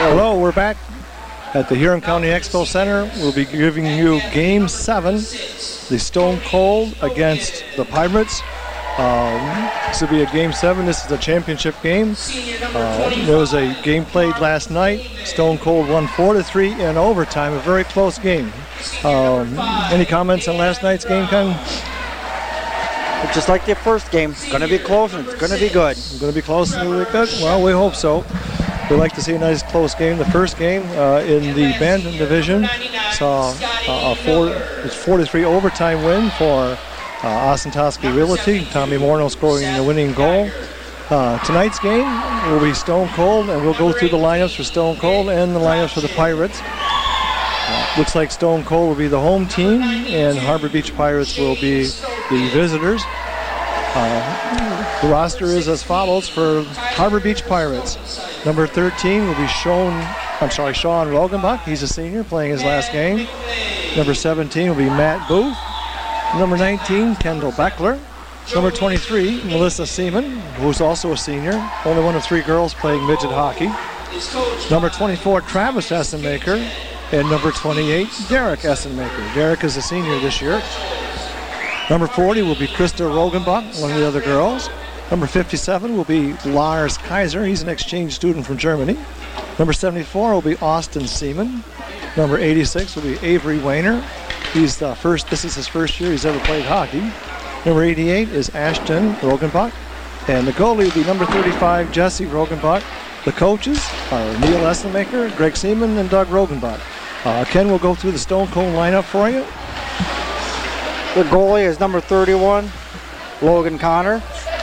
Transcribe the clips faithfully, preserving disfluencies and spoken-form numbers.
Hello, we're back at the Huron County Expo Center. We'll be giving you Game seven, the Stone Cold against the Pirates. Um, this will be a Game seven. This is a championship game. Uh, there was a game played last night. Stone Cold won four to three in overtime, a very close game. Um, any comments on last night's game, Ken? Just like the first game, it's going to be close and it's going to be good. It's going to be close and really good? Well, we hope so. We'd like to see a nice close game. The first game uh, in the Bantam division saw uh, a four, it was four to three overtime win for uh, Osentoski Realty. Tommy Morneau scoring the winning goal. Uh, tonight's game will be Stone Cold, and we'll go through the lineups for Stone Cold and the lineups for the Pirates. Uh, looks like Stone Cold will be the home team, and Harbor Beach Pirates will be the visitors. Uh, the roster is as follows for Harbor Beach Pirates. Number thirteen will be Sean, I'm sorry, Sean Rogenbach. He's a senior playing his last game. Number seventeen will be Matt Booth. Number nineteen, Kendall Beckler. Number twenty-three, Melissa Seaman, who's also a senior. Only one of three girls playing midget hockey. Number twenty-four, Travis Essenmaker. And number twenty-eight, Derek Essenmaker. Derek is a senior this year. Number forty will be Krista Rogenbach, one of the other girls. Number fifty-seven will be Lars Kaiser. He's an exchange student from Germany. Number seventy-four will be Austin Seaman. Number eighty-six will be Avery Weiner. He's the first. This is his first year he's ever played hockey. Number eighty-eight is Ashton Rogenbach. And the goalie will be number thirty-five, Jesse Rogenbach. The coaches are Neil Essenmaker, Greg Seaman, and Doug Rogenbach. Uh, Ken will go through the Stone Cold lineup for you. The goalie is number thirty-one, Logan Connor.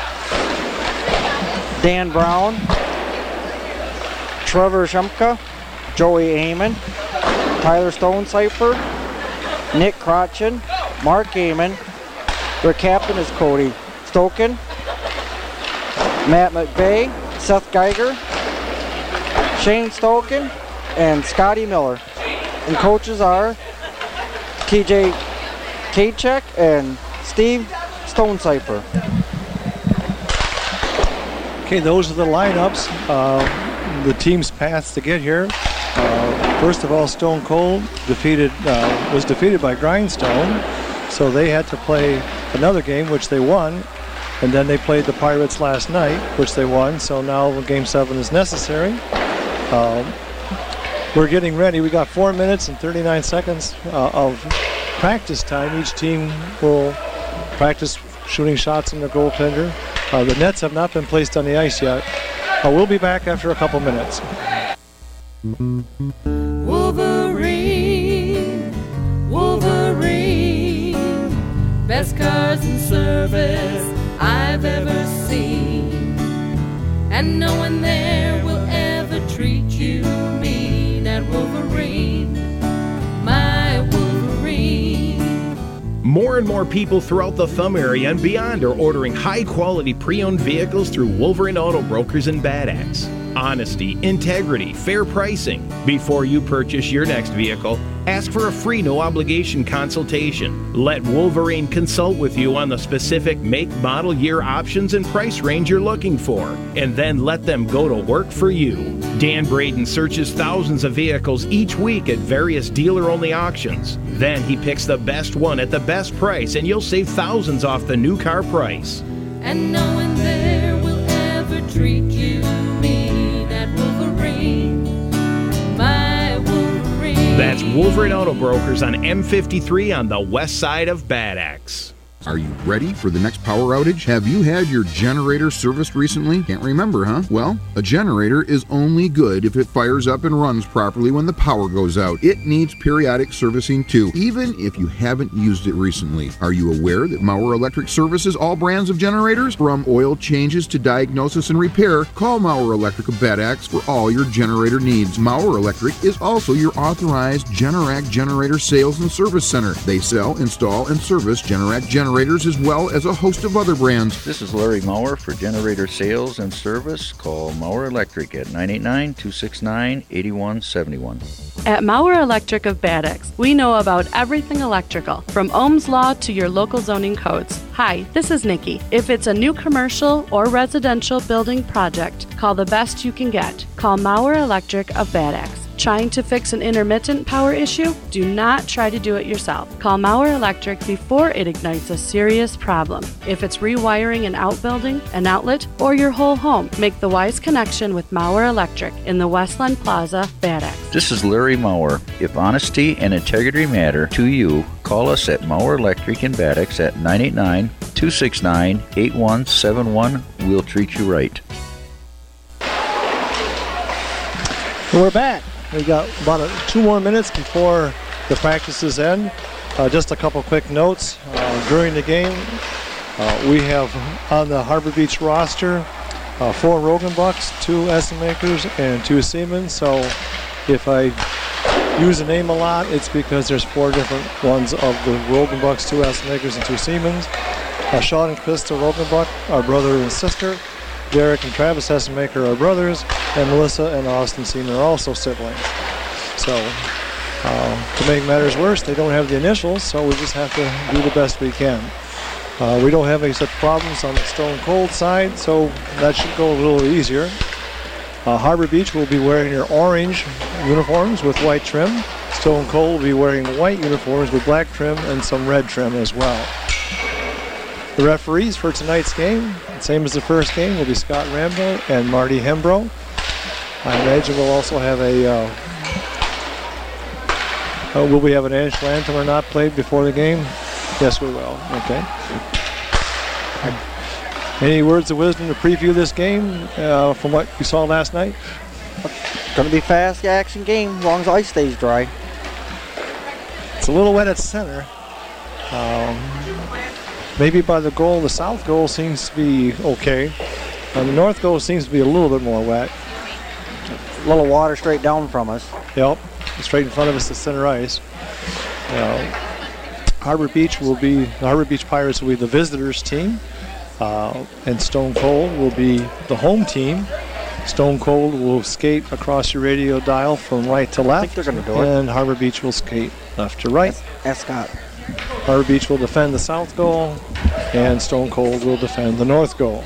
Dan Brown, Trevor Shumka, Joey Amon, Tyler Stonecipher, Nick Crotchin, Mark Amon. Their captain is Cody Stoken, Matt McVeigh, Seth Geiger, Shane Stoken, and Scotty Miller. And coaches are T J Kachek and Steve Stonecipher. Okay, those are the lineups. Uh, the team's paths to get here. Uh, first of all, Stone Cold defeated uh, was defeated by Grindstone, so they had to play another game, which they won, and then they played the Pirates last night, which they won. So now Game Seven is necessary. Um, we're getting ready. We got four minutes and thirty-nine seconds uh, of practice time. Each team will practice shooting shots in their goaltender. Uh, the nets have not been placed on the ice yet. Uh, we'll be back after a couple minutes. Wolverine, Wolverine, best cars and service I've ever seen. And no one there will ever treat you mean at Wolverine, my Wolverine. More and more people throughout the Thumb area and beyond are ordering high-quality pre-owned vehicles through Wolverine Auto Brokers in Bad Axe. Honesty, integrity, fair pricing. Before you purchase your next vehicle, ask for a free no-obligation consultation. Let Wolverine consult with you on the specific make, model, year options and price range you're looking for, and then let them go to work for you. Dan Braden searches thousands of vehicles each week at various dealer-only auctions. Then he picks the best one at the best price, and you'll save thousands off the new car price. And no one there will ever treat you mean at Wolverine, my Wolverine. That's Wolverine Auto Brokers on M fifty-three on the west side of Bad Axe. Are you ready for the next power outage? Have you had your generator serviced recently? Can't remember, huh? Well, a generator is only good if it fires up and runs properly when the power goes out. It needs periodic servicing too, even if you haven't used it recently. Are you aware that Mauer Electric services all brands of generators? From oil changes to diagnosis and repair, call Mauer Electric of Bad Axe for all your generator needs. Mauer Electric is also your authorized Generac generator sales and service center. They sell, install, and service Generac generators generators as well as a host of other brands. This is Larry Maurer for generator sales and service. Call Maurer Electric at nine eight nine, two six nine, eight one seven one. At Maurer Electric of Bad Axe, we know about everything electrical, from Ohm's Law to your local zoning codes. Hi, this is Nikki. If it's a new commercial or residential building project, call the best you can get. Call Maurer Electric of Bad Axe. Trying to fix an intermittent power issue? Do not try to do it yourself. Call Maurer Electric before it ignites a serious problem. If it's rewiring an outbuilding, an outlet, or your whole home, make the wise connection with Maurer Electric in the Westland Plaza, Bad Axe. This is Larry Maurer. If honesty and integrity matter to you, call us at Maurer Electric in Bad Axe at nine eight nine, two six nine, eight one seven one. We'll treat you right. We're back. We got about a, two more minutes before the practices end. Uh, just a couple quick notes. Uh, during the game, uh, we have on the Harbor Beach roster uh, four Rogan Bucks, two Estimakers, and two Siemens. So if I use the name a lot, it's because there's four different ones of the Rogan Bucks, two Estimakers, and two Siemens. Uh, Sean and Krista Rogan Buck are brother and sister. Derek and Travis Estimaker are brothers, and Melissa and Austin Seaman are also siblings. So, uh, to make matters worse, they don't have the initials, so we just have to do the best we can. Uh, we don't have any such problems on the Stone Cold side, so that should go a little easier. Uh, Harbor Beach will be wearing their orange uniforms with white trim. Stone Cold will be wearing white uniforms with black trim and some red trim as well. The referees for tonight's game, same as the first game, will be Scott Rambo and Marty Hembro. I imagine we'll also have a, uh, uh, will we have an national anthem or not played before the game? Yes, we will. Okay. Any words of wisdom to preview this game uh, from what you saw last night? Going to be fast action game as long as ice stays dry. It's a little wet at center. Um, maybe by the goal, the south goal seems to be okay. And the north goal seems to be a little bit more wet. A little water straight down from us. Yep, straight in front of us, the center ice. Uh, Harbor Beach will be, the Harbor Beach Pirates will be the visitors team. Uh, and Stone Cold will be the home team. Stone Cold will skate across your radio dial from right to left. I think they're going to do it. And Harbor Beach will skate left to right. Ask Scott. Harbor Beach will defend the south goal, and Stone Cold will defend the north goal.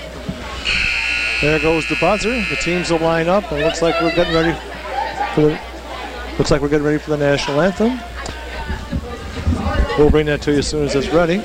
There goes the buzzer. The teams will line up, and it looks like we're getting ready for the looks like we're getting ready for the national anthem. We'll bring that to you as soon as it's ready.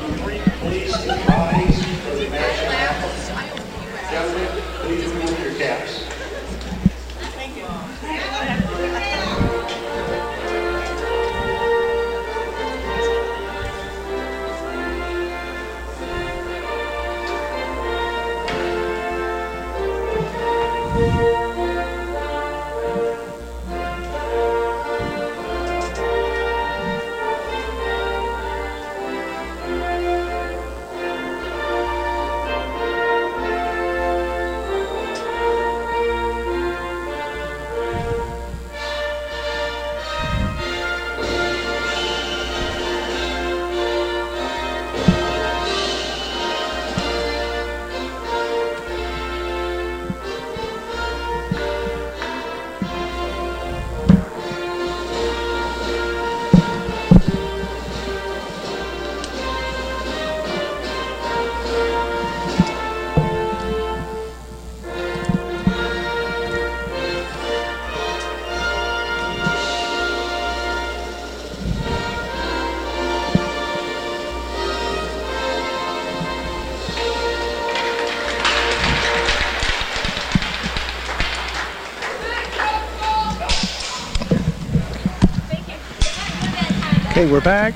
Okay, we're back.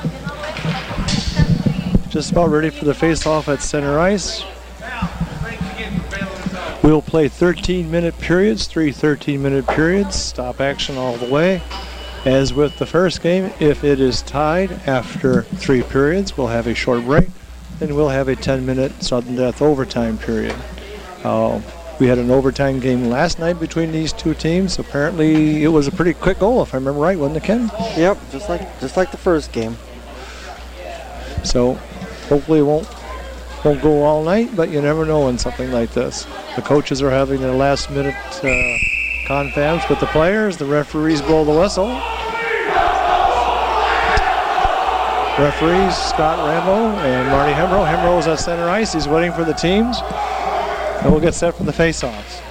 Just about ready for the face-off at center ice. We'll play thirteen minute periods, three thirteen minute periods, stop action all the way. As with the first game, if it is tied after three periods, we'll have a short break, and we'll have a ten minute sudden death overtime period. Uh, we had an overtime game last night between these two teams. Apparently, it was a pretty quick goal, if I remember right, wasn't it, Ken? Yep, just like just like the first game. So hopefully it won't, won't go all night, but you never know in something like this. The coaches are having their last minute uh, confabs with the players. The referees blow the whistle. Referees Scott Rambo and Marty Hembrow. Hembrow is at center ice. He's waiting for the teams. And we'll get set for the face-offs.